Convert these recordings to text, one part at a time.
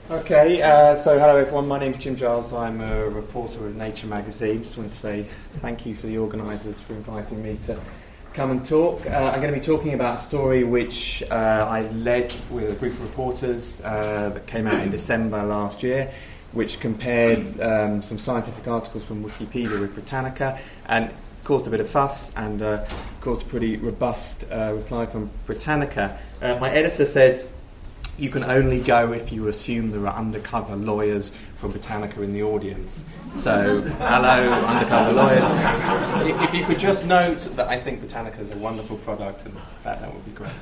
Okay, so hello everyone, my name's Jim Giles, I'm a reporter with Nature magazine. Just wanted to say thank you for the organisers for inviting me to come and talk. I'm going to be talking about a story which I led with a group of reporters that came out in December last year, which compared some scientific articles from Wikipedia with Britannica and caused a bit of fuss and caused a pretty robust reply from Britannica. My editor said, "You can only go if you assume there are undercover lawyers from Britannica in the audience." So, hello, undercover lawyers. If you could just note that I think Britannica is a wonderful product, and that would be great.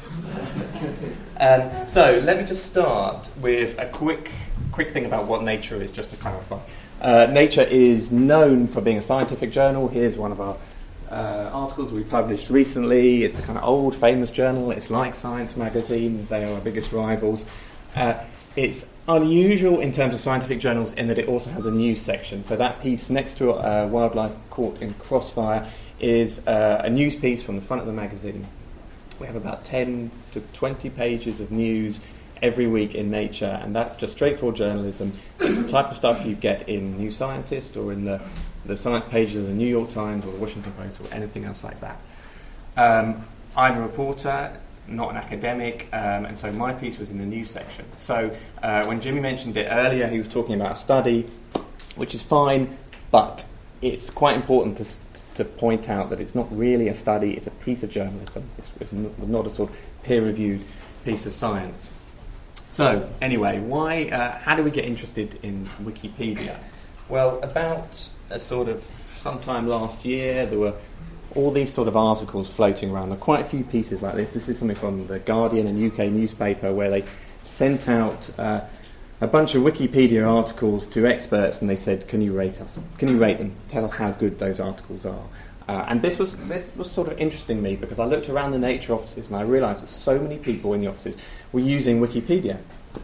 So, let me just start with a quick thing about what Nature is, just to clarify. Nature is known for being a scientific journal. Here's one of our articles we published recently. It's a kind of old, famous journal. It's like Science magazine. They are our biggest rivals. It's unusual in terms of scientific journals in that it also has a news section. So that piece next to Wildlife Caught in Crossfire is a news piece from the front of the magazine. We have about 10 to 20 pages of news every week in Nature, and that's just straightforward journalism. It's the type of stuff you get in New Scientist or in the science pages of the New York Times or the Washington Post or anything else like that. I'm a reporter, not an academic, and so my piece was in the news section. So when Jimmy mentioned it earlier, he was talking about a study, which is fine, but it's quite important to point out that it's not really a study, it's a piece of journalism. It's not a sort of peer-reviewed piece of science. So anyway, how do we get interested in Wikipedia? Well, about sometime last year, there were all these sort of articles floating around. There are quite a few pieces like this. This is something from The Guardian, a UK newspaper, where they sent out a bunch of Wikipedia articles to experts, and they said, "Can you rate us? Can you rate them? Tell us how good those articles are." And this was sort of interesting me, because I looked around the Nature offices and I realised that so many people in the offices were using Wikipedia,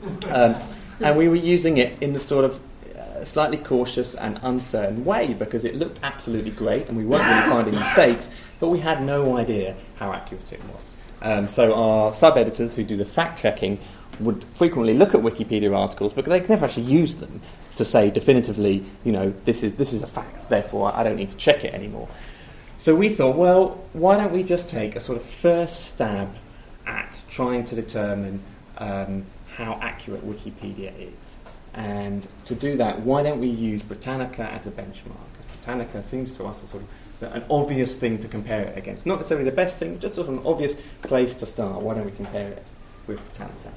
and we were using it in the sort of slightly cautious and uncertain way, because it looked absolutely great and we weren't really finding mistakes, but we had no idea how accurate it was. So our sub-editors who do the fact-checking would frequently look at Wikipedia articles, but they never actually use them to say definitively, this is a fact, therefore I don't need to check it anymore. So we thought, well, why don't we just take a sort of first stab at trying to determine how accurate Wikipedia is. And to do that, why don't we use Britannica as a benchmark? Britannica seems to us a sort of an obvious thing to compare it against. Not necessarily the best thing, just sort of an obvious place to start. Why don't we compare it with Britannica?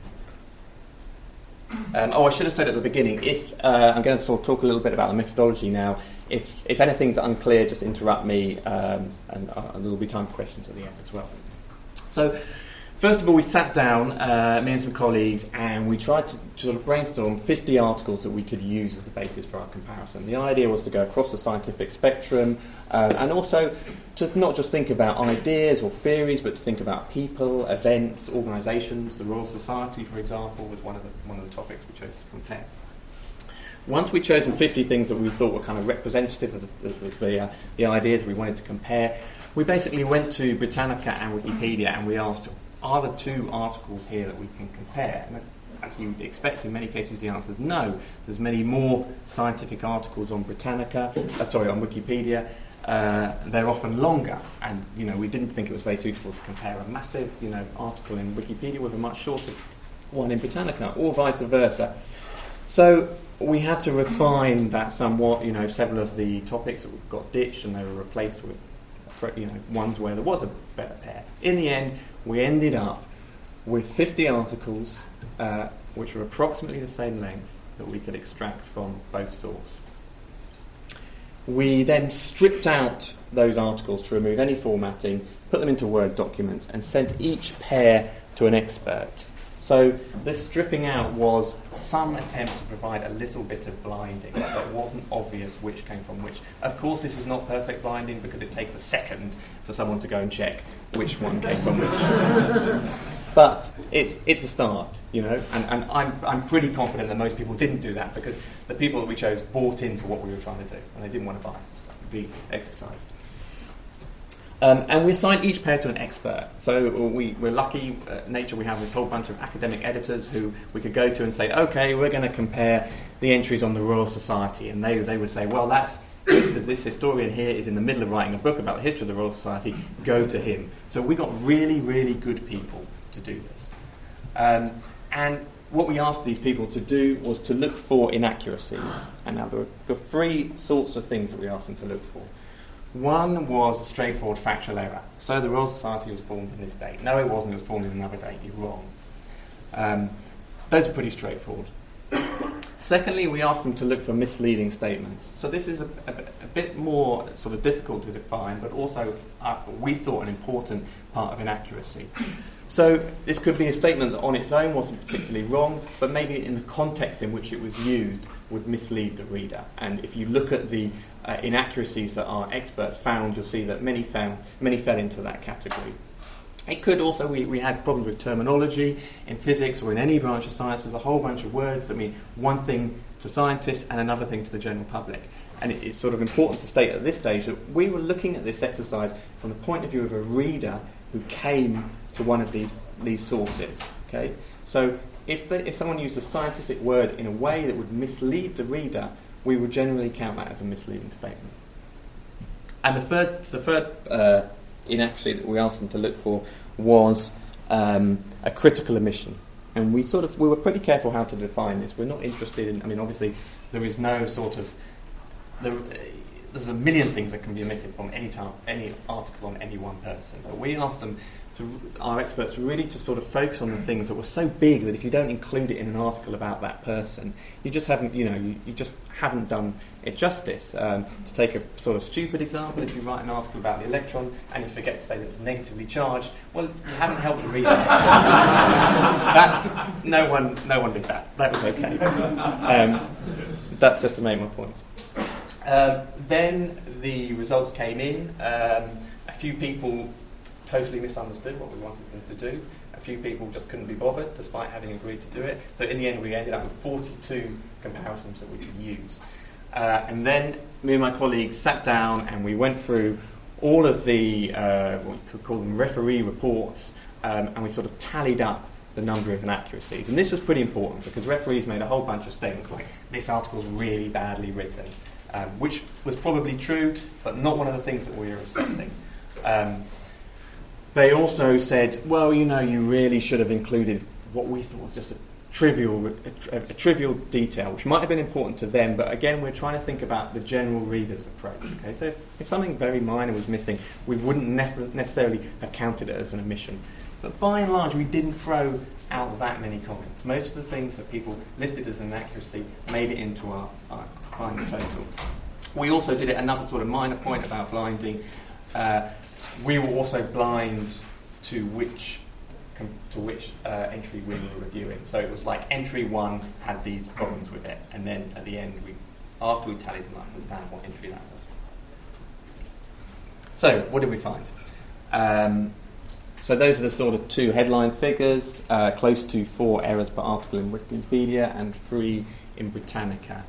I should have said at the beginning, I'm going to sort of talk a little bit about the methodology now. If anything's unclear, just interrupt me, and there'll be time for questions at the end as well. So, first of all, we sat down, me and some colleagues, and we tried to sort of brainstorm 50 articles that we could use as a basis for our comparison. The idea was to go across the scientific spectrum, and also to not just think about ideas or theories, but to think about people, events, organisations. The Royal Society, for example, was one of the topics we chose to compare. Once we'd chosen 50 things that we thought were kind of representative of the ideas we wanted to compare, we basically went to Britannica and Wikipedia and we asked, are there two articles here that we can compare? And as you'd expect, in many cases the answer is no. There's many more scientific articles on on Wikipedia. They're often longer, and we didn't think it was very suitable to compare a massive article in Wikipedia with a much shorter one in Britannica, or vice versa. So we had to refine that somewhat. Several of the topics got ditched and they were replaced with ones where there was a better pair. In the end, we ended up with 50 articles which were approximately the same length that we could extract from both sources. We then stripped out those articles to remove any formatting, put them into Word documents, and sent each pair to an expert. So this stripping out was some attempt to provide a little bit of blinding, so it wasn't obvious which came from which. Of course, this is not perfect blinding because it takes a second for someone to go and check which one came from which. But it's a start, and I'm pretty confident that most people didn't do that because the people that we chose bought into what we were trying to do and they didn't want to buy the exercise. And we assign each pair to an expert. So we're lucky at Nature, we have this whole bunch of academic editors who we could go to and say, okay, we're going to compare the entries on the Royal Society. And they would say, well, this historian here is in the middle of writing a book about the history of the Royal Society, go to him. So we got really, really good people to do this. And what we asked these people to do was to look for inaccuracies. And now there are three sorts of things that we asked them to look for. One was a straightforward factual error. So the Royal Society was formed in this date. No, it wasn't. It was formed in another date. You're wrong. Those are pretty straightforward. Secondly, we asked them to look for misleading statements. So this is a bit more sort of difficult to define, but also we thought an important part of inaccuracy. So this could be a statement that on its own wasn't particularly wrong, but maybe in the context in which it was used would mislead the reader. And if you look at the inaccuracies that our experts found, you'll see that many fell into that category. It could also, we had problems with terminology in physics or in any branch of science. There's a whole bunch of words that mean one thing to scientists and another thing to the general public. And it's sort of important to state at this stage that we were looking at this exercise from the point of view of a reader who came to one of these sources. Okay, so if someone used a scientific word in a way that would mislead the reader, we would generally count that as a misleading statement. And the third inaccuracy that we asked them to look for was a critical omission. And we were pretty careful how to define this. We're not interested in, obviously there is no sort of, there's a million things that can be omitted from any article on any one person. But we asked them, our experts, really to sort of focus on the things that were so big that if you don't include it in an article about that person, you just haven't, you just haven't done it justice. To take a sort of stupid example, if you write an article about the electron and you forget to say that it's negatively charged, well, you haven't helped the reader. No one did that. That was okay. That's just to make my point. Then the results came in. A few people totally misunderstood what we wanted them to do. A few people just couldn't be bothered, despite having agreed to do it. So in the end, we ended up with 42 comparisons that we could use. And then me and my colleagues sat down and we went through all of the, what you could call them referee reports, and we sort of tallied up the number of inaccuracies. And this was pretty important because referees made a whole bunch of statements like, this article is really badly written, which was probably true, but not one of the things that we were assessing. They also said, well, you really should have included what we thought was just a trivial detail, which might have been important to them, but again, we're trying to think about the general reader's approach. Okay, so if something very minor was missing, we wouldn't necessarily have counted it as an omission. But by and large, we didn't throw out that many comments. Most of the things that people listed as an inaccuracy made it into our final total. We also did another sort of minor point about blinding. We were also blind to which entry we were reviewing. So it was like entry 1 had these problems with it, and then at the end, after we tallied them up, we found what entry that was. So what did we find? So those are the sort of two headline figures, close to 4 errors per article in Wikipedia and 3 in Britannica.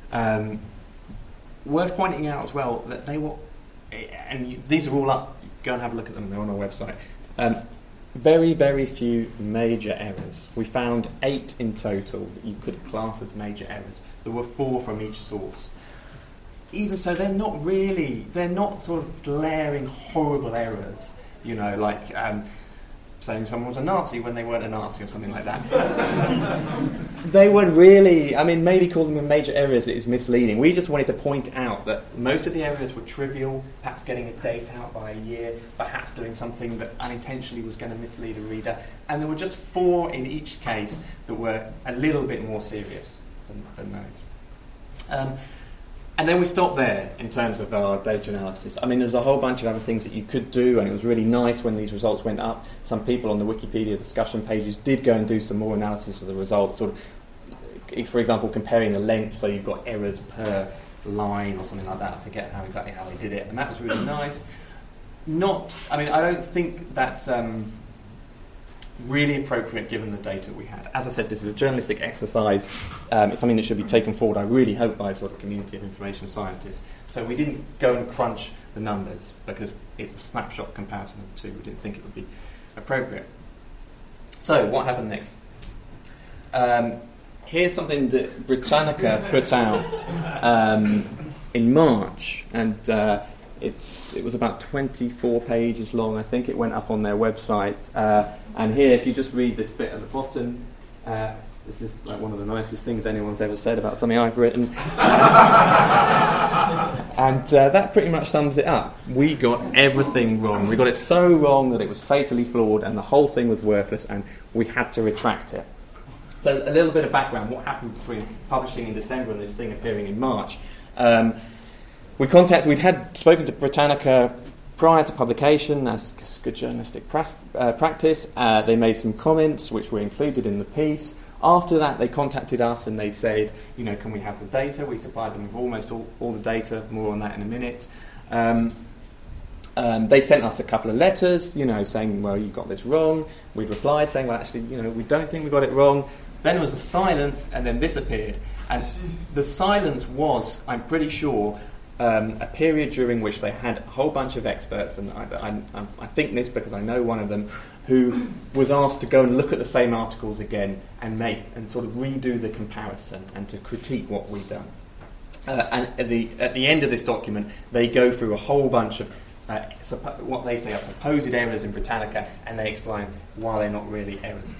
Worth pointing out as well that they were, and these are all up, go and have a look at them, they're on our website. Very, very few major errors. We found 8 in total that you could class as major errors. There were 4 from each source. Even so, they're not sort of glaring, horrible errors, like saying someone was a Nazi when they weren't a Nazi or something like that. They were really, maybe calling them major errors is misleading. We just wanted to point out that most of the errors were trivial, perhaps getting a date out by a year, perhaps doing something that unintentionally was going to mislead a reader. And there were just 4 in each case that were a little bit more serious than those. And then we stopped there in terms of our data analysis. There's a whole bunch of other things that you could do, and it was really nice when these results went up. Some people on the Wikipedia discussion pages did go and do some more analysis of the results, sort of, for example, comparing the length, so you've got errors per line or something like that. I forget exactly how they did it, and that was really nice. I don't think that's really appropriate given the data we had. As I said, this is a journalistic exercise. It's something that should be taken forward, I really hope, by a sort of community of information scientists. So we didn't go and crunch the numbers because it's a snapshot comparison of the two. We didn't think it would be appropriate. So what happened next? Here's something that Britannica put out in March, and it was about 24 pages long. I think it went up on their website. And here, if you just read this bit at the bottom, this is like one of the nicest things anyone's ever said about something I've written. And that pretty much sums it up. We got everything wrong. We got it so wrong that it was fatally flawed and the whole thing was worthless, and we had to retract it. So a little bit of background, what happened between publishing in December and this thing appearing in March. We'd had spoken to Britannica prior to publication, as good journalistic practice. They made some comments which were included in the piece. After that, they contacted us and they said, can we have the data? We supplied them with almost all the data, more on that in a minute. They sent us a couple of letters, saying, well, you got this wrong. We replied saying, well, actually, we don't think we got it wrong. Then there was a silence, and then this appeared. And the silence was, I'm pretty sure, a period during which they had a whole bunch of experts, and I think this because I know one of them, who was asked to go and look at the same articles again and sort of redo the comparison and to critique what we'd done. And at the end of this document, they go through a whole bunch of what they say are supposed errors in Britannica, and they explain why they're not really errors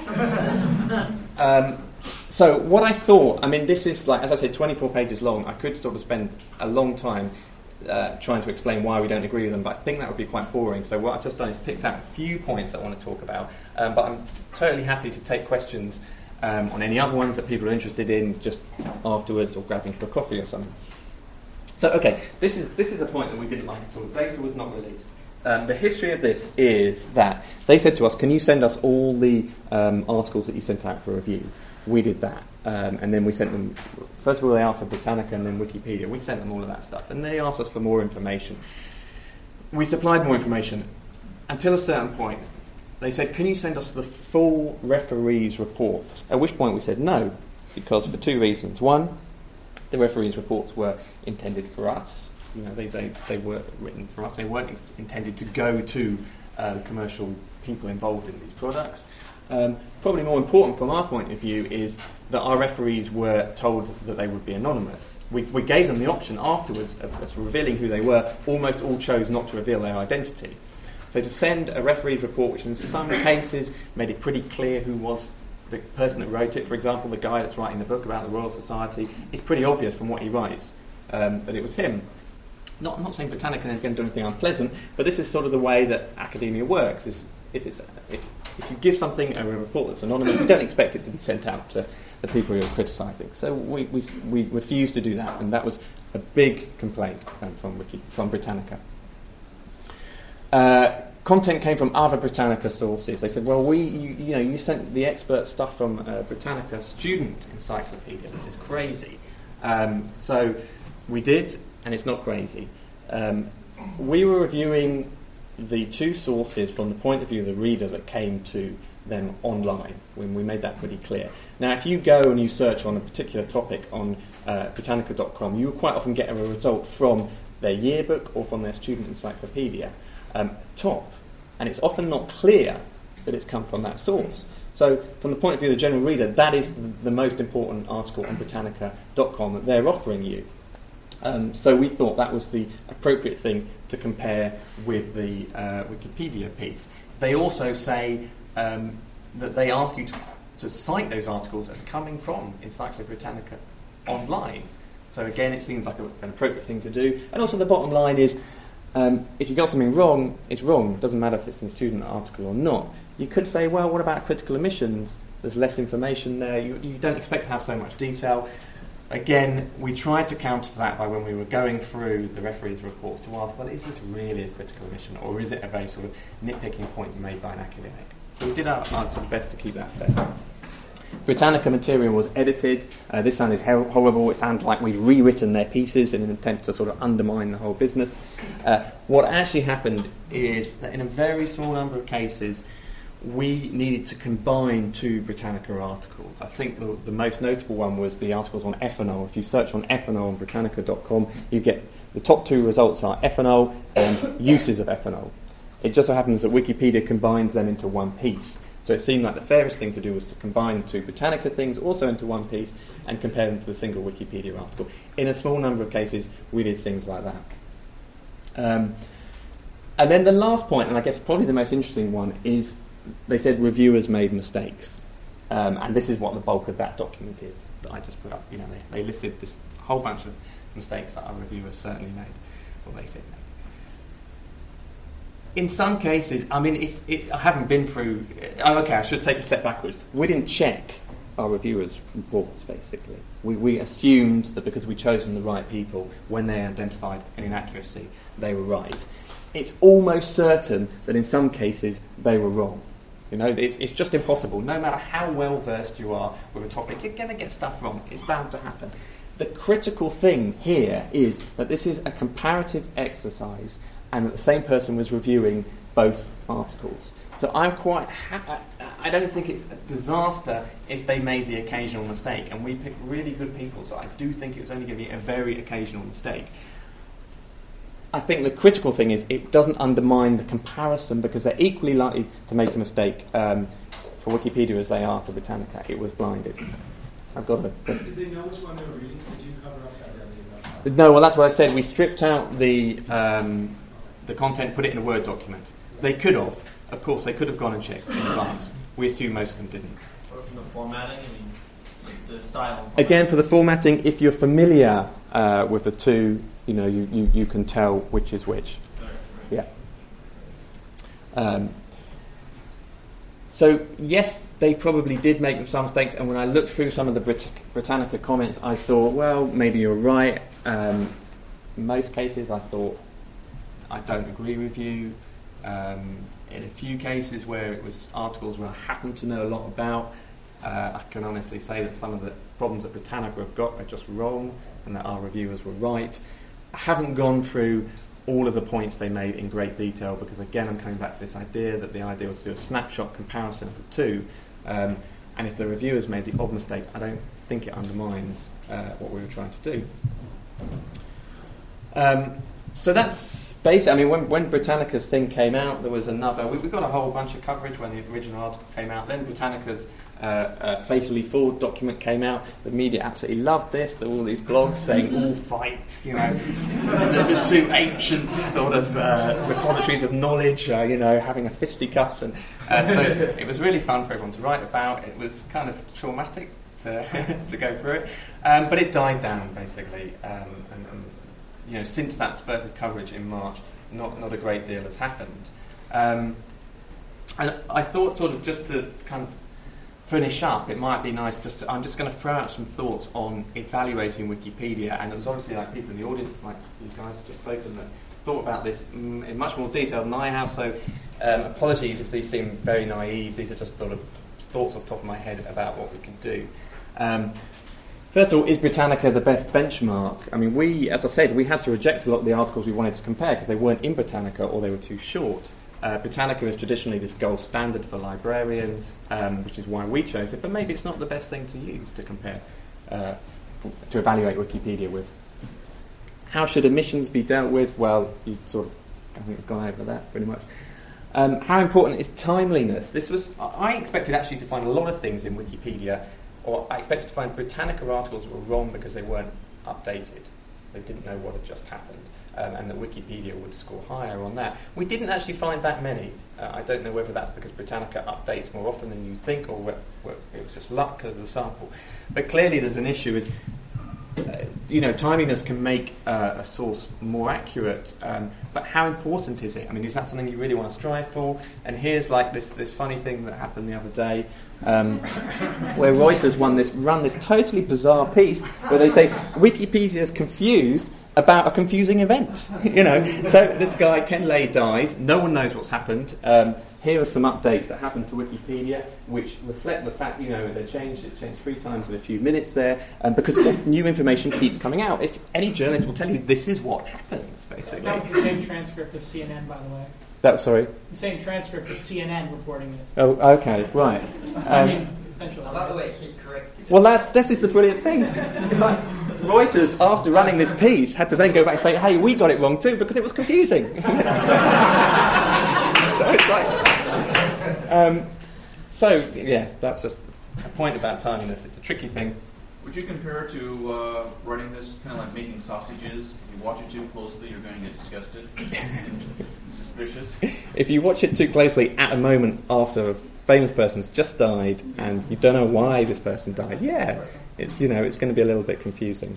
at all. So what I thought, this is, as I said, 24 pages long. I could sort of spend a long time trying to explain why we don't agree with them, but I think that would be quite boring. So what I've just done is picked out a few points I want to talk about, but I'm totally happy to take questions on any other ones that people are interested in just afterwards, or grabbing for a coffee or something. So, okay, this is a point that we didn't like at all. Data was not released. The history of this is that they said to us, can you send us all the articles that you sent out for review? We did that. And then we sent them, first of all, they asked for Britannica and then Wikipedia. We sent them all of that stuff. And they asked us for more information. We supplied more information until a certain point. They said, can you send us the full referees' reports? At which point we said no, because for two reasons. One, the referees' reports were intended for us. They were written for us. They weren't intended to go to commercial people involved in these products. Probably more important from our point of view is that our referees were told that they would be anonymous. We gave them the option afterwards of revealing who they were. Almost all chose not to reveal their identity. So to send a referee's report, which in some cases made it pretty clear who was the person that wrote it, for example, the guy that's writing the book about the Royal Society, it's pretty obvious from what he writes that it was him. I'm not saying Britannica is going to do anything unpleasant, but this is sort of the way that academia works. Is if you give something a report that's anonymous, you don't expect it to be sent out to the people you're criticising. So we refused to do that, and that was a big complaint from Britannica. Content came from other Britannica sources. They said, well, you sent the expert stuff from Britannica Student Encyclopedia. This is crazy. So we did, and it's not crazy. We were reviewing the two sources from the point of view of the reader that came to them online, when we made that pretty clear. Now, if you go and you search on a particular topic on Britannica.com, you will quite often get a result from their yearbook or from their student encyclopedia top, and it's often not clear that it's come from that source. So from the point of view of the general reader, that is the most important article on Britannica.com that they're offering you. So we thought that was the appropriate thing to compare with the Wikipedia piece. They also say that they ask you to cite those articles as coming from Encyclopedia Britannica online. So again, it seems like an appropriate thing to do. And also the bottom line is, if you got something wrong, it's wrong. It doesn't matter if it's in a student article or not. You could say, well, what about critical emissions? There's less information there. You don't expect to have so much detail. Again, we tried to counter that by when we were going through the referees' reports to ask, well, is this really a critical emission, or is it a very sort of nitpicking point made by an academic? So we did our sort of best to keep that fair. Britannica material was edited. This sounded horrible. It sounded like we'd rewritten their pieces in an attempt to sort of undermine the whole business. What actually happened is that in a very small number of cases, we needed to combine two Britannica articles. I think the most notable one was the articles on ethanol. If you search on ethanol on Britannica.com, you get the top two results are ethanol and uses of ethanol. It just so happens that Wikipedia combines them into one piece. So it seemed like the fairest thing to do was to combine two Britannica things also into one piece and compare them to the single Wikipedia article. In a small number of cases, we did things like that. And then the last point, and I guess probably the most interesting one, is they said reviewers made mistakes. And this is what the bulk of that document is that I just put up. You know, they listed this whole bunch of mistakes that our reviewers certainly made, or they said made. In some cases, I mean, I haven't been through... okay, I should take a step backwards. We didn't check our reviewers' reports, basically. We assumed that because we'd chosen the right people, when they identified an inaccuracy, they were right. It's almost certain that in some cases they were wrong. You know, it's just impossible. No matter how well versed you are with a topic, you're going to get stuff wrong. It's bound to happen. The critical thing here is that this is a comparative exercise, and that the same person was reviewing both articles. So I'm quite I don't think it's a disaster if they made the occasional mistake, and we picked really good people, so I do think it was only going to be a very occasional mistake. I think the critical thing is it doesn't undermine the comparison, because they're equally likely to make a mistake for Wikipedia as they are for Britannica. It was blinded. I've got a... Did they know which one they were reading? Did you cover up that? No, well, that's what I said. We stripped out the content, put it in a Word document. They could have. Of course, they could have gone and checked in advance. We assume most of them didn't. Or from the formatting, I mean, the style. Again, for the formatting, if you're familiar with the two, you know, you can tell which is which. Yeah. So, yes, they probably did make some mistakes, and when I looked through some of the Britannica comments, I thought, well, maybe you're right. In most cases, I thought, I don't agree with you. In a few cases where it was articles where I happen to know a lot about, I can honestly say that some of the problems that Britannica have got are just wrong, and that our reviewers were right. I haven't gone through all of the points they made in great detail, because again I'm coming back to this idea that the idea was to do a snapshot comparison of the two, and if the reviewers made the odd mistake, I don't think it undermines what we were trying to do. So that's basically, I mean, when Britannica's thing came out, there was another, we got a whole bunch of coverage when the original article came out. Then Britannica's Fatally Flawed document came out. The media absolutely loved this. There were all these blogs saying all fights, you know, the two ancient sort of repositories of knowledge, you know, having a fisticuffs. And so it was really fun for everyone to write about. It was kind of traumatic to go through it. But it died down, basically. And you know, since that spurt of coverage in March, not a great deal has happened. And I thought, sort of, just to kind of finish up, it might be nice just to, I'm just going to throw out some thoughts on evaluating Wikipedia, and there's obviously like people in the audience, like you guys have just spoken, that thought about this in much more detail than I have, so apologies if these seem very naive. These are just sort of thoughts off the top of my head about what we can do. First of all, is Britannica the best benchmark? I mean, as I said, we had to reject a lot of the articles we wanted to compare because they weren't in Britannica or they were too short. Britannica is traditionally this gold standard for librarians, which is why we chose it, but maybe it's not the best thing to use to compare, to evaluate Wikipedia with. How should omissions be dealt with? Well, you sort of, I think we've gone over that pretty much. How important is timeliness? I expected actually to find a lot of things in Wikipedia, or I expected to find Britannica articles that were wrong because they weren't updated. They didn't know what had just happened. And that Wikipedia would score higher on that. We didn't actually find that many. I don't know whether that's because Britannica updates more often than you think, or it was just luck because of the sample. But clearly there's an issue is, timeliness can make a source more accurate, but how important is it? I mean, is that something you really want to strive for? And here's like this funny thing that happened the other day, where Reuters run this totally bizarre piece where they say Wikipedia is confused about a confusing event. So this guy, Ken Lay, dies. No one knows what's happened. Here are some updates that happened to Wikipedia, which reflect the fact, it changed 3 times in a few minutes there, because new information keeps coming out. If any journalist will tell you this is what happens, basically. That was the same transcript of CNN, by the way. Sorry. The same transcript of CNN reporting it. Oh, okay, right. I mean, essentially. I love the way he's corrected. Well, this is the brilliant thing. It's like Reuters, after running this piece, had to then go back and say, "Hey, we got it wrong too," because it was confusing. So it's like, yeah, that's just a point about timeliness. It's a tricky thing. Would you compare it to running this kind of like making sausages? If you watch it too closely, you're going to get disgusted and suspicious. If you watch it too closely at a moment after a famous person's just died and you don't know why this person died, it's it's going to be a little bit confusing.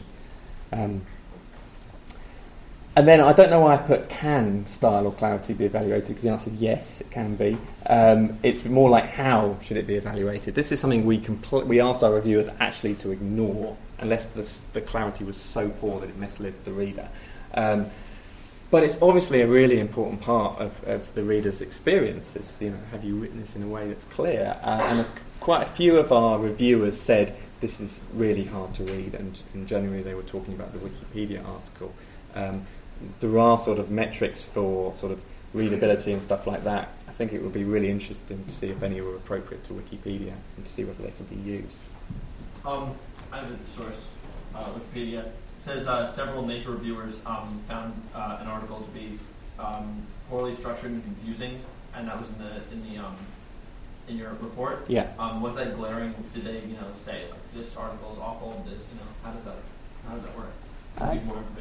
And then I don't know why I put can style or clarity be evaluated, because the answer is yes, it can be. It's more like how should it be evaluated. This is something we asked our reviewers actually to ignore, unless the clarity was so poor that it misled the reader. But it's obviously a really important part of the reader's experience. It's, have you written this in a way that's clear? And quite a few of our reviewers said this is really hard to read, and generally they were talking about the Wikipedia article. There are sort of metrics for sort of readability and stuff like that. I think it would be really interesting to see if any were appropriate to Wikipedia and to see whether they can be used. I have a source, Wikipedia. It says several Nature reviewers found an article to be poorly structured and confusing, and that was in your report. Yeah. Was that glaring? Did they say like, this article is awful? This how does that work? I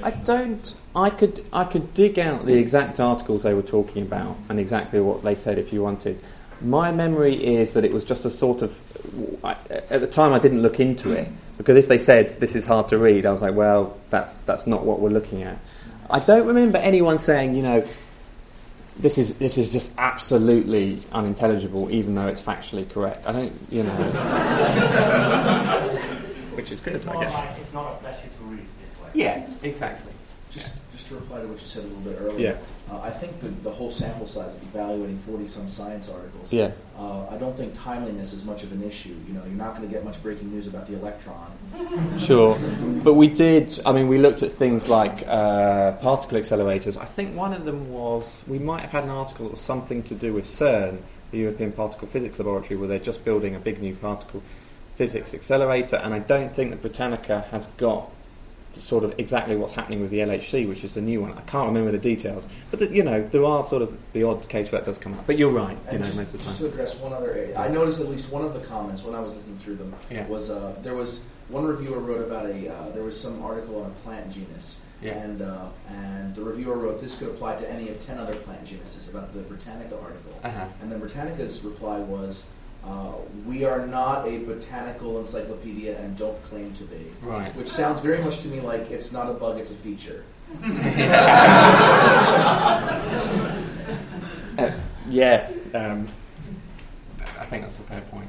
could dig out the exact articles they were talking about and exactly what they said if you wanted. My memory is that it was just a sort of... at the time I didn't look into it, because if they said this is hard to read, I was like, well, that's not what we're looking at. I don't remember anyone saying, this is just absolutely unintelligible, even though it's factually correct. I don't, which is good, I guess. It's not a flashy to read. Yeah, exactly. Just to reply to what you said a little bit earlier, I think the whole sample size of evaluating 40-some science articles, I don't think timeliness is much of an issue. You're not going to get much breaking news about the electron. Sure. But we looked at things like particle accelerators. I think one of them was, we might have had an article that was something to do with CERN, the European Particle Physics Laboratory, where they're just building a big new particle physics accelerator, and I don't think that Britannica has got sort of exactly what's happening with the LHC, which is the new one. I can't remember the details, but there are sort of the odd case where that does come up. But you're right, most of the time. Just to address one other area, I noticed at least one of the comments when I was looking through them was there was one reviewer wrote about there was some article on a plant genus, and the reviewer wrote this could apply to any of 10 other plant genuses about the Britannica article, and then Britannica's reply was, we are not a botanical encyclopedia and don't claim to be. Right. Which sounds very much to me like it's not a bug, it's a feature. I think that's a fair point.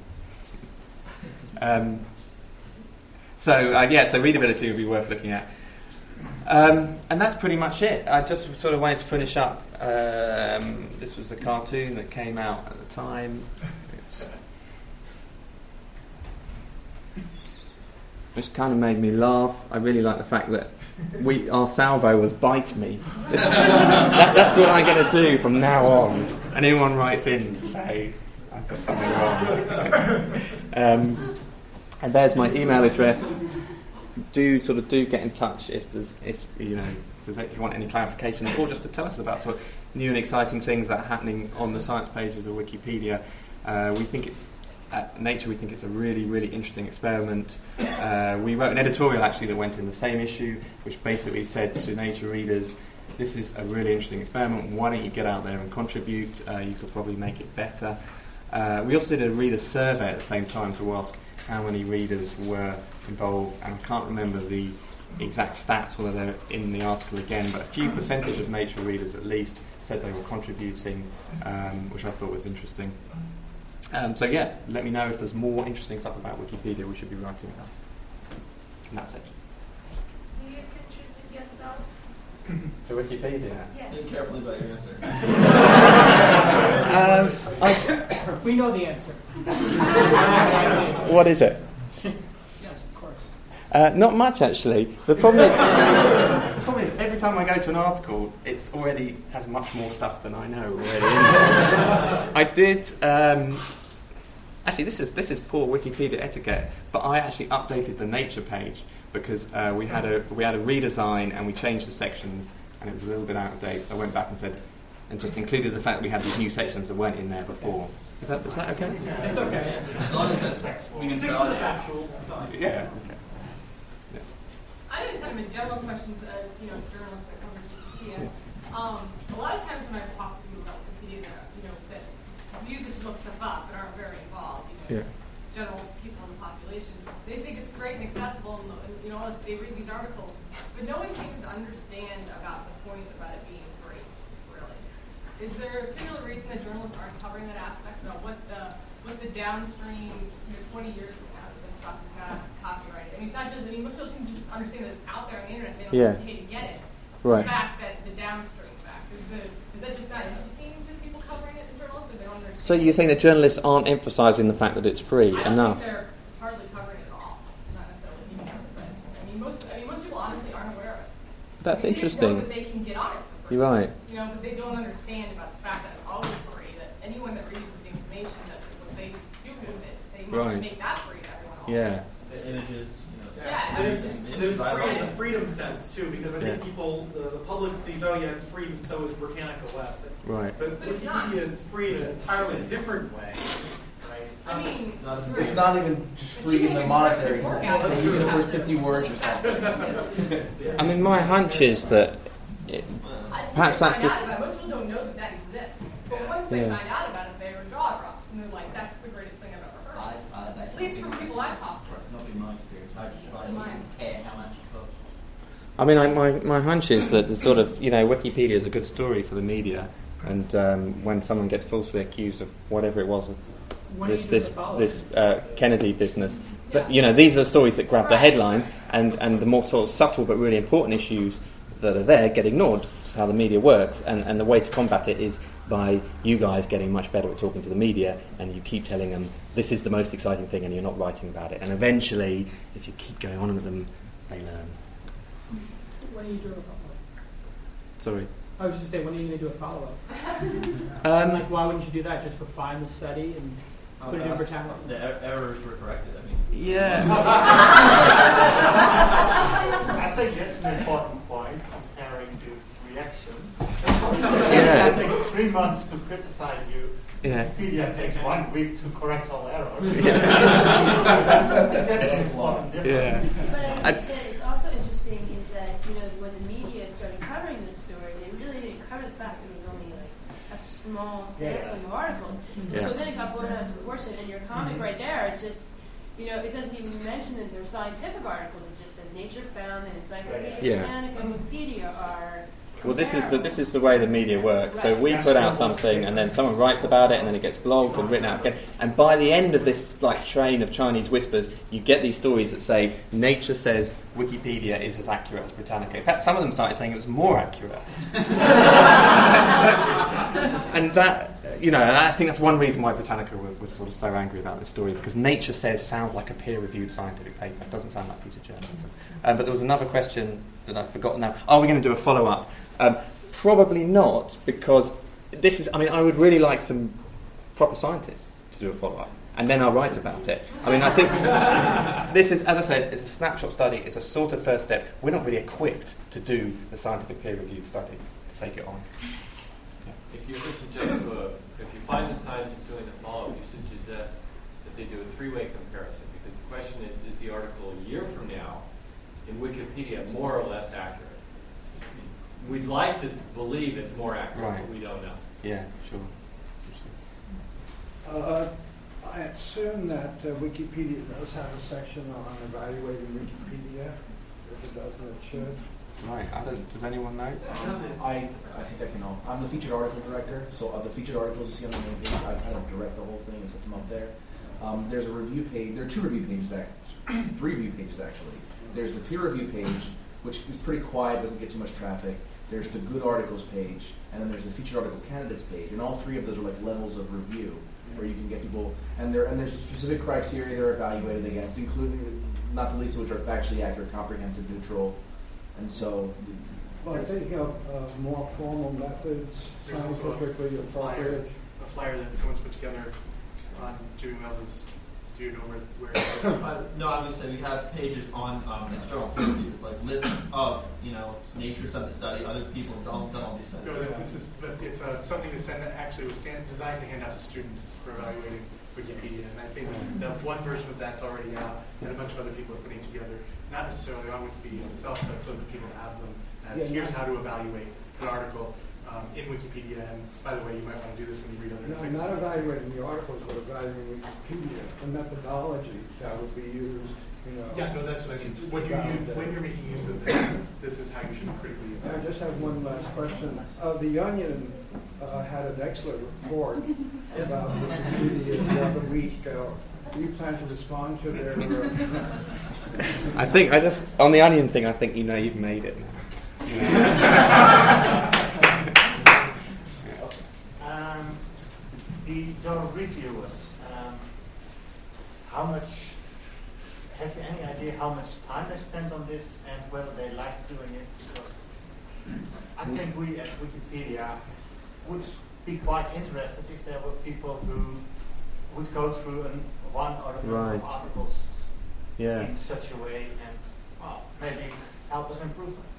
So readability would be worth looking at. And that's pretty much it. I just sort of wanted to finish up. This was a cartoon that came out at the time. Which kind of made me laugh. I really like the fact that our salvo was bite me. That's what I'm going to do from now on. And anyone writes in to say I've got something wrong. And there's my email address. Do get in touch if you want any clarification, or just to tell us about sort of new and exciting things that are happening on the science pages of Wikipedia. At Nature, we think it's a really, really interesting experiment. We wrote an editorial actually that went in the same issue, which basically said to Nature readers, this is a really interesting experiment, why don't you get out there and contribute, you could probably make it better. We also did a reader survey at the same time to ask how many readers were involved, and I can't remember the exact stats, whether they're in the article again, but a few percentage of Nature readers at least said they were contributing, which I thought was interesting. Let me know if there's more interesting stuff about Wikipedia we should be writing about in that section. Do you contribute yourself? To Wikipedia? Yeah. Think carefully about your answer. We know the answer. What is it? Yes, of course. Not much, actually. The problem is every time I go to an article, it's already has much more stuff than I know already in there. I did. Actually, this is poor Wikipedia etiquette, but I actually updated the Nature page because we had a redesign and we changed the sections, and it was a little bit out of date. So I went back and just included the fact that we had these new sections that weren't in there before. Is that okay? It's okay. As long as we can Stick to the factual. Yeah. Okay. I just have a general question as journalists that cover Wikipedia. A lot of times when I talk to people about Wikipedia, that use it to look stuff up but aren't very involved. General people in the population, they think it's great and accessible, and they read these articles, but no one seems to understand about the point about it being free. Really, is there a particular reason that journalists aren't covering that aspect about what the downstream 20 years from now that this stuff is not copyrighted? I mean, it's not just. Most people seem to just understand that it's out there on the internet. They don't pay to get it. Right. The fact that the downstream fact is that just not interesting to people covering it in journalists, or they don't understand? So you're saying that journalists aren't emphasising the fact that it's free enough? I don't think they're hardly covering it at all. Not necessarily even emphasizing it. I mean, most people honestly aren't aware of it. That's They interesting. just know that they can get on it for free. You're right. But they don't understand about the fact that it's always free. That anyone that reuses the information, that what they do with it, they must make that free to everyone else. Yeah. The images. Yeah. And it's free in the freedom sense too, because I think people, the public sees, it's free, and so is Britannica Web. Right. But Wikipedia is free in an entirely different way, right? It's not even just free in the monetary sense. It's even the first 50 words or something. I mean, my hunch is that perhaps that's just. Most people don't know that exists. But once they find out about it, their jaw drops, and they're like, "That's the greatest thing I've ever heard." At least from people I've talked to. Not in my experience. I just try to care how much it costs. I mean, my hunch is that the sort of Wikipedia is a good story for the media, and when someone gets falsely accused of whatever it was, this Kennedy business, these are stories that grab the headlines, and the more sort of subtle but really important issues that are there get ignored. That's how the media works, and the way to combat it is by you guys getting much better at talking to the media, and you keep telling them this is the most exciting thing and you're not writing about it. And eventually, if you keep going on with them, they learn. When are you doing a follow-up? Sorry? I was just going to say, when are you going to do a follow-up? Why wouldn't you do that? Just refine the study and put it in Britannica? The errors were corrected, Yeah. I think that's an important point, comparing to reactions. Yeah. It takes 3 months to criticize you. Yeah. Wikipedia takes 1 week to correct all errors. That's an important difference. But I think that it's also interesting is that, when the media started covering this story, they really didn't cover the fact that it was only a small sampling of articles. Yeah. So then it got blown out to proportion, and your comment right there, it just, it doesn't even mention that they're scientific articles. It just says Nature found that Encyclopedia Britannica and Wikipedia are. Well, this is the way the media works. So we put out something, and then someone writes about it, and then it gets blogged and written out again. And by the end of this train of Chinese whispers, you get these stories that say Nature says Wikipedia is as accurate as Britannica. In fact, some of them started saying it was more accurate. And that, I think that's one reason why Britannica was sort of so angry about this story, because Nature says sounds like a peer-reviewed scientific paper. It doesn't sound like a piece of journalism. But there was another question that I've forgotten now. Are we going to do a follow-up? Probably not, because this is. I mean, I would really like some proper scientists to do a follow-up, and then I'll write about it. I mean, I think this is, as I said, it's a snapshot study. It's a sort of first step. We're not really equipped to do the scientific peer-reviewed study. To take it on. If you could suggest if you find the scientist doing the follow-up, you should suggest that they do a three-way comparison, because the question is the article a year from now in Wikipedia more or less accurate? We'd like to believe it's more accurate, but we don't know. Yeah, sure. I assume that Wikipedia does have a section on evaluating Wikipedia. If it doesn't, it should. Right. Does anyone know? I think I can know. I'm the featured article director, so the featured articles you see on the main page, I kind of direct the whole thing and put them up there. There's a review page. There are 2 review pages, 3 review pages actually. There's the peer review page, which is pretty quiet, doesn't get too much traffic. There's the good articles page, and then there's the featured article candidates page, and all 3 of those are like levels of review where you can get people, and there's specific criteria they're evaluated against, including not the least of which are factually accurate, comprehensive, neutral, and so Well, thinking of more formal methods, scientifically appropriate. A flyer that someone's put together on Jimmy Wells's. Do you know where it is? No, I would say we have pages on external peer reviews, like lists of Nature stuff to study. Other people have done all these studies. No, it's something to send. Actually, was designed to hand out to students for evaluating Wikipedia, and I think that one version of that's already out, and a bunch of other people are putting together, not necessarily on Wikipedia itself, but so that people have them as here's how to evaluate an article in Wikipedia. And by the way, you might want to do this when you read other things. No, not evaluating the articles, but evaluating Wikipedia, the methodology that would be used. Yeah, no, that's what I mean. When you're making use of this is how you should critically evaluate. I just have one last question. The Onion had an excellent report about Wikipedia the other week. Do you plan to respond to their? I think on the Onion thing. I think you've made it now. The reviewers, have you any idea how much time they spent on this and whether they liked doing it? Because I think we at Wikipedia would be quite interested if there were people who would go through one or a number of articles in such a way and maybe help us improve them.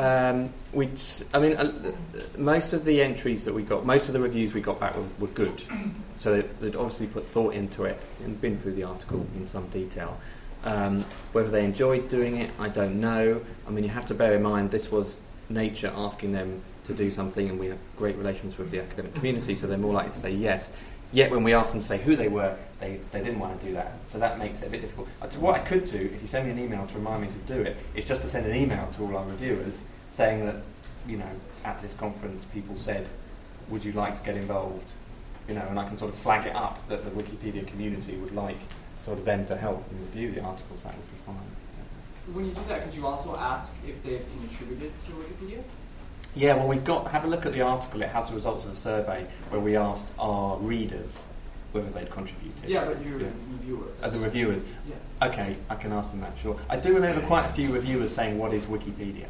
Most of the entries that we got, most of the reviews we got back were good. So they'd obviously put thought into it and been through the article in some detail. Whether they enjoyed doing it, I don't know. You have to bear in mind this was Nature asking them to do something, and we have great relations with the academic community, so they're more likely to say yes. Yet when we asked them to say who they were, they didn't want to do that. So that makes it a bit difficult. What I could do, if you send me an email to remind me to do it, is just to send an email to all our reviewers saying that, at this conference people said, would you like to get involved? And I can sort of flag it up that the Wikipedia community would like sort of them to help and review the articles. That would be fine. When you do that, could you also ask if they've contributed to Wikipedia? Yeah, well, have a look at the article. It has the results of a survey where we asked our readers whether they'd contributed. Yeah, but you're reviewers. As the reviewers? Yeah. Okay, I can ask them that, sure. I do remember quite a few reviewers saying, what is Wikipedia?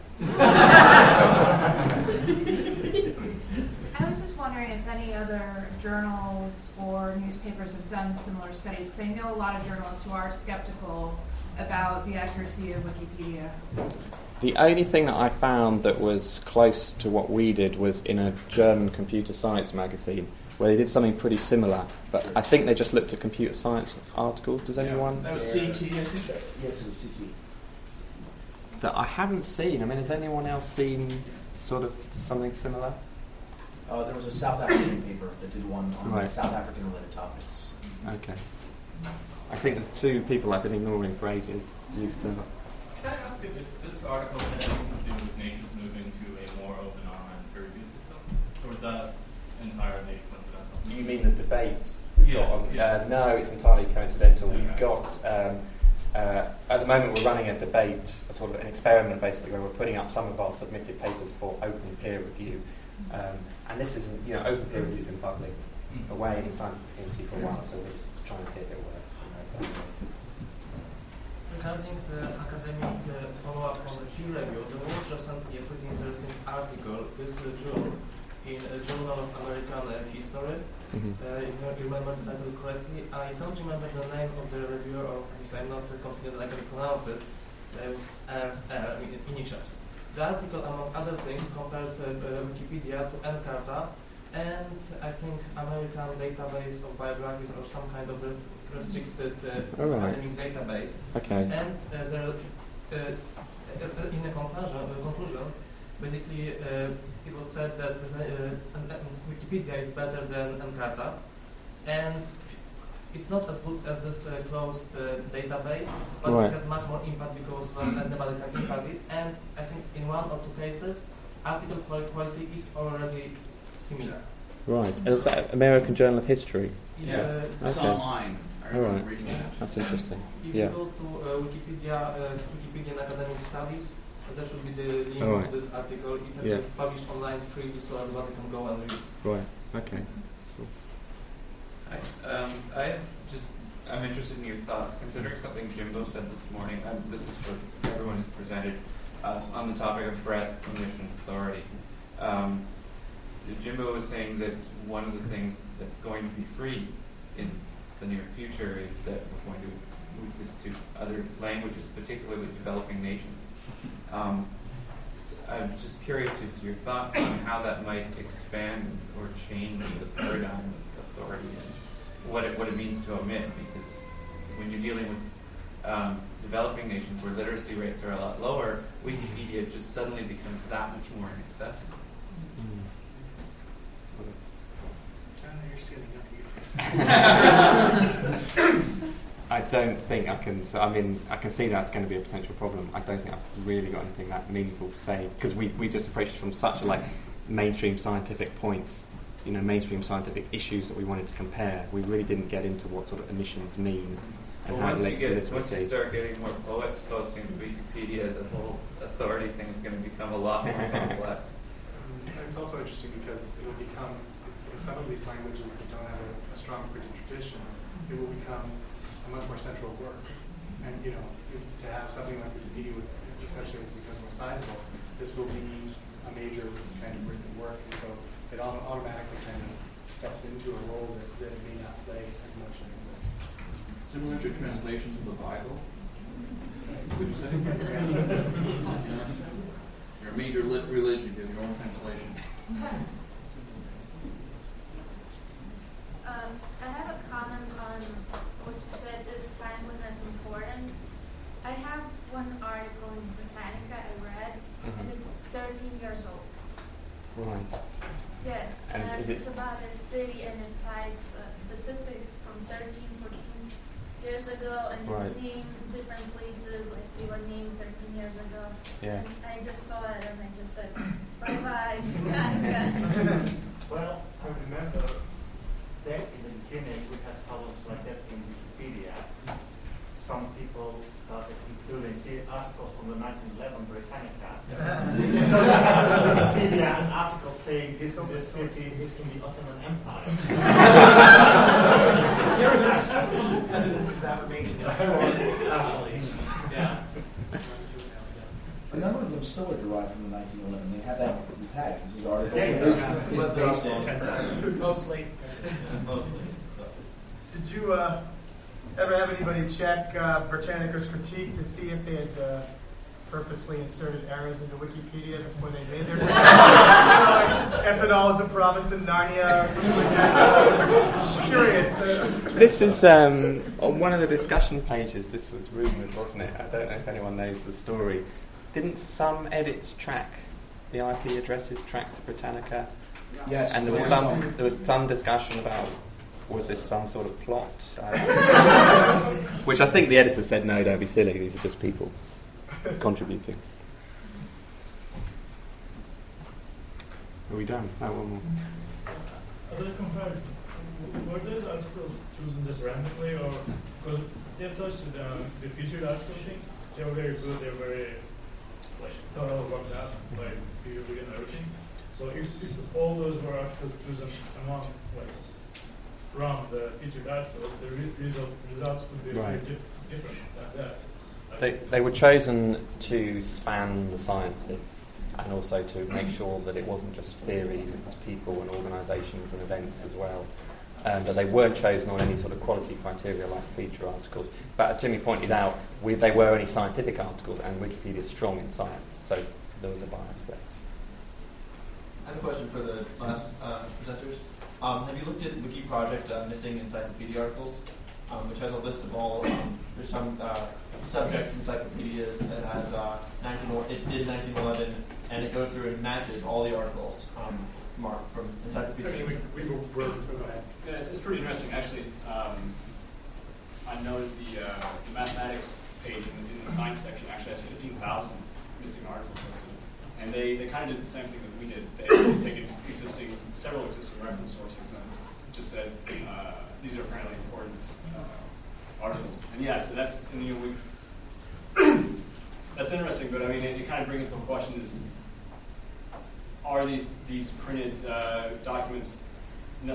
I was just wondering if any other journals or newspapers have done similar studies, because I know a lot of journalists who are skeptical about the accuracy of Wikipedia. The only thing that I found that was close to what we did was in a German computer science magazine, where they did something pretty similar, but I think they just looked at computer science articles. Does anyone? That was CT, I think. Yes, it was CT. That I haven't seen. Has anyone else seen sort of something similar? There was a South African paper that did one on South African related topics. Okay. I think there's two people I've been ignoring for ages. Can I ask if this article had anything to do with Nature's moving to a more open online peer review system? Or was that entirely coincidental? You mean the debates we've got on? No, it's entirely coincidental. We've got, at the moment we're running a debate, a sort of an experiment basically, where we're putting up some of our submitted papers for open peer review. And this isn't, open peer review has been bubbling away in the scientific community for a while, so we're just trying to see if it works. Regarding the academic follow-up on the peer review, there was recently a pretty interesting article this June in a Journal of American History. If I remember the title correctly, I don't remember the name of the reviewer, or at least I'm not confident I can pronounce it. It was initials. The article, among other things, compared Wikipedia to Encarta, and I think American database of biographies or some kind of restricted academic database. Okay. And in a conclusion, basically it was said that Wikipedia is better than Encarta, and it's not as good as this closed database, but it has much more impact because anybody can impact it. And I think in one or two cases, article quality is already similar. Right. And was that American Journal of History? It's online. I remember reading it. That's interesting. If you go to Wikipedian Academic Studies, that should be the link of this article. It's actually published online freely, so everybody can go and read it. Right. Okay. Cool. I'm interested in your thoughts, considering something Jimbo said this morning. This is for everyone who's presented. on the topic of breadth, omission, authority. Jimbo was saying that one of the things that's going to be free in the near future is that we're going to move this to other languages, particularly developing nations. I'm just curious as to your thoughts on how that might expand or change the paradigm of authority and what it means to omit, because when you're dealing with developing nations where literacy rates are a lot lower, Wikipedia just suddenly becomes that much more inaccessible. I don't think I can. I mean, I can see that's going to be a potential problem. I don't think I've really got anything that meaningful to say, because we just approached it from such mainstream scientific points, mainstream scientific issues that we wanted to compare. We really didn't get into what sort of emissions mean and how it relates to literacy. Once you start getting more poets posting to Wikipedia, the whole authority thing is going to become a lot more complex. It's also interesting because it will become, in some of these languages that don't have a strong printed tradition, it will become a much more central work. And to have something like Wikipedia, especially as it becomes more sizable, this will be a major kind of written work, and so it automatically kind of steps into a role that it may not play as much anymore. Similar to translations of the Bible. Would you say? You're a major religion, you have your own translation. I have a comment on what you said, is timeliness important? I have one article in Britannica I read, and it's 13 years old. Right. Yes, and it's about a city, and it cites statistics from 13, 14 years ago, and it names different places, like they were named 13 years ago. Yeah. And I just saw it, and I just said, bye-bye, Britannica. Well, I remember back in the beginning we had problems like that in Wikipedia. Some people started including the articles from the 1911 Britannica. So we had in Wikipedia an article saying this city is in the Ottoman Empire. There is some evidence of that remaining actually. Yeah. A number of them still are derived from the 1911. They have that tag. This is article. Is based on mostly. Did you ever have anybody check Britannica's critique to see if they had purposely inserted errors into Wikipedia before they made their ethanol is a province in Narnia or something like that? I'm curious. This is on one of the discussion pages. This was rumoured, wasn't it? I don't know if anyone knows the story. Didn't some edits track the IP addresses tracked to Britannica? Yes. And there was some discussion about, was this some sort of plot? Which I think the editor said, no, don't be silly, these are just people contributing. Are we done? No, one more. Other comparison. Were those articles chosen just randomly, or because they have touched the featured article thing? They were very good. They were very thorough about that, like peer review and everything. So if all those were articles chosen among from the featured articles, the results could be very different than that. They were chosen to span the sciences and also to make sure that it wasn't just theories, it was people and organisations and events as well. But they weren't chosen on any sort of quality criteria like feature articles. But as Jimmy pointed out, they were only scientific articles, and Wikipedia is strong in science, so there was a bias there. I have a question for the last presenters. Have you looked at Wiki Project Missing Encyclopedia Articles, which has a list of all, there's some subject encyclopedias that has, it did 1911, and it goes through and matches all the articles marked from encyclopedias. Go ahead. Yeah, it's pretty interesting. Actually, I noted the mathematics page in the science section actually has 15,000 missing articles listed. And they kind of did the same thing that we did. They taken several existing reference sources and just said, these are apparently important articles. And yeah, so that's, that's interesting, but I mean, it kind of brings up the question is, are these printed documents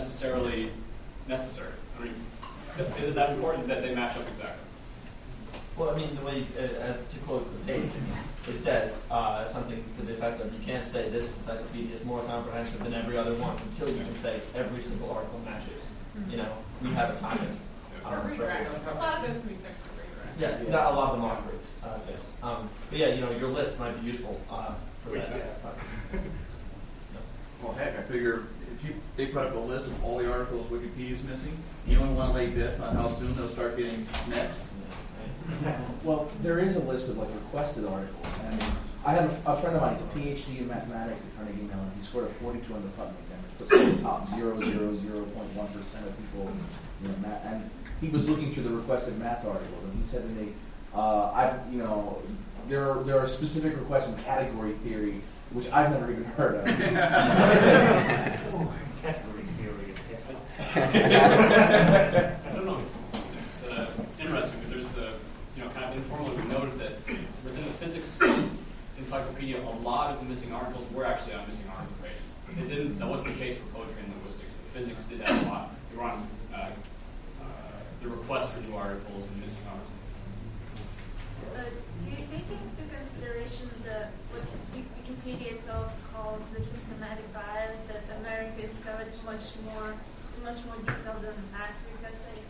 necessarily necessary? I mean, is it that important that they match up exactly? Well, I mean, the way, as to quote the page, it says something to the effect of, you can't say this encyclopedia is more comprehensive than every other one until you can say every single article matches. You know, we have a timing. A lot of this can be fixed for redirect. Yes, a lot of them are fixed. But yeah, you know, your list might be useful for that. Well, heck, I figure if they put up a list of all the articles Wikipedia's missing, you only want to lay bets on how soon they'll start getting met. Well, there is a list of like requested articles. And I have a friend of mine, he's a PhD in mathematics at Carnegie Mellon. He scored a 42 on the Putnam exam, which puts him in the top 0.1% of people. You know, and he was looking through the requested math articles, and he said to me, there are specific requests in category theory, which I've never even heard of. Category theory is different. I don't know. It's interesting, but there's kind of informally we noted that within the physics encyclopedia, a lot of the missing articles were actually on missing article pages. That wasn't the case for poetry and linguistics, but physics did have a lot. They were on the request for new articles and missing articles. Do you take into consideration what Wikipedia itself calls the systematic bias that America is covered much more detail than Africa, say?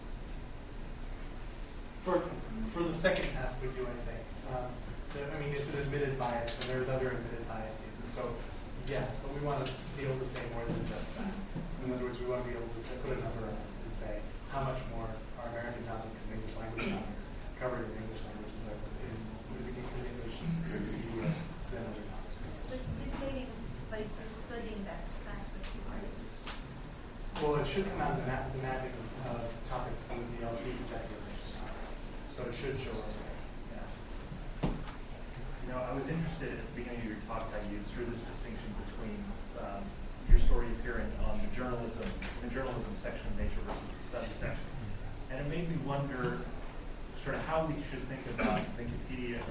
For the second half, we do, I think. It's an admitted bias, and there's other admitted biases, and so yes, but we want to be able to say more than just that. In other words, we want to be able to put a number on it and say how much more are American topics and English language topics covered in English language in English than other topics. But you're studying that aspect of articles. Well, it should come out of the mapping of topic from the LC categorization. So it should show us there. Yeah. You know, I was interested at the beginning of your talk how you drew this distinction between your story appearing on the journalism section of Nature versus the study section. And it made me wonder sort of how we should think about Wikipedia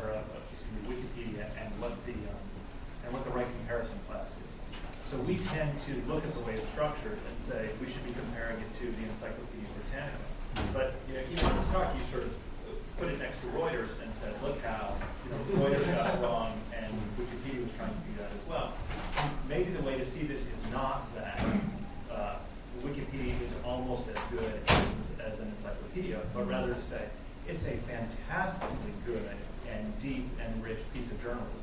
and what the right comparison class is. So we tend to look at the way it's structured and say we should be comparing it to the Encyclopedia Britannica. But even on this talk, you sort of put it next to Reuters and said, look how Reuters got it wrong, and Wikipedia was trying to do that as well. Maybe the way to see this is not that Wikipedia is almost as good as an encyclopedia, but rather to say it's a fantastically good and deep and rich piece of journalism.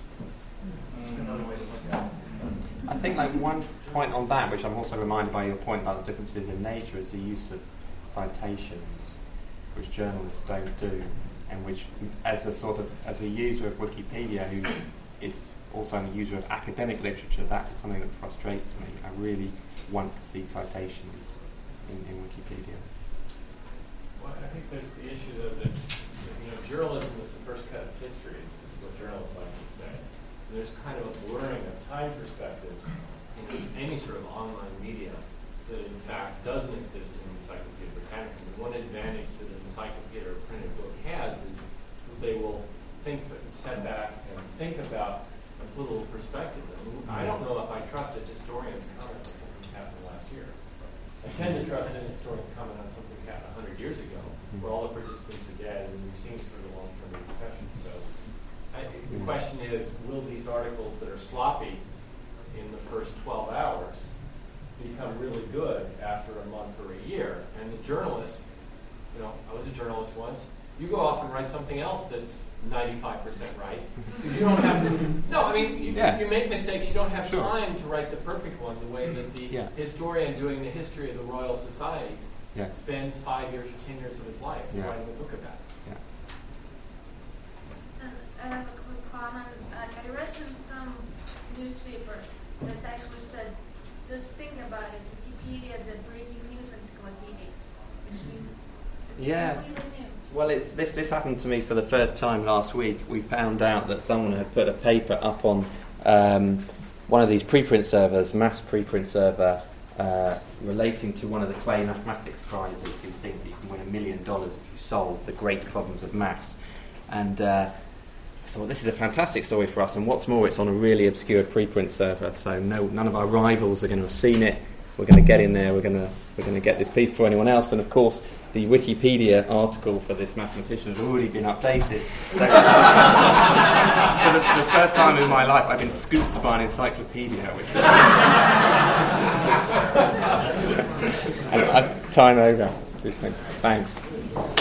Another way to look at it. I think one point on that, which I'm also reminded by your point about the differences in Nature, is the use of citations, which journalists don't do, and which, as a user of Wikipedia who is also a user of academic literature, that is something that frustrates me. I really want to see citations in Wikipedia. Well, I think there's the issue though that journalism is the first cut of history, is what journalists like to say. And there's kind of a blurring of time perspectives in any sort of online media that in fact doesn't exist in the Encyclopedia Britannica. And one advantage that an encyclopedia or printed book has is that they will set back and think about a little perspective. I don't know if I trust a historian's comment on something that happened last year. I tend to trust an historian's comment on something that happened 100 years ago, where all the participants are dead and we've seen sort of long-term repercussions. So the question is, will these articles that are sloppy in the first 12 hours become really good after a month or a year? And the journalists, I was a journalist once, you go off and write something else that's 95% right. Because you don't have to, you make mistakes, you don't have time to write the perfect one the way that the historian doing the history of the Royal Society spends 5 years or 10 years of his life writing a book about it. And I have a quick comment. I read in some newspaper that actually said, just think about it, Wikipedia, the breaking news encyclopedia, which means it's completely new. Well, this happened to me for the first time last week. We found out that someone had put a paper up on one of these preprint servers, mass preprint server, relating to one of the Clay Mathematics Prizes, these things that you can win $1 million if you solve the great problems of maths. And I thought, this is a fantastic story for us, and what's more, it's on a really obscure preprint server, so none of our rivals are going to have seen it. We're going to get in there, we're going to we're going to get this piece for anyone else. And of course, the Wikipedia article for this mathematician has already been updated. So for the first time in my life, I've been scooped by an encyclopedia. Which and time over. Thanks.